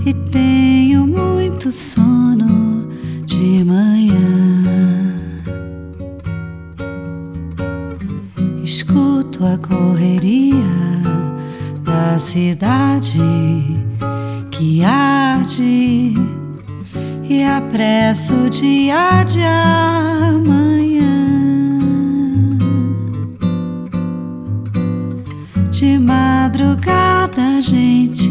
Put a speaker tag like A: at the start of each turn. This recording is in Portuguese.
A: e tenho muito sono de manhã. Escuto a correria da cidade que arde e apresso o dia de amanhã. De madrugada a gente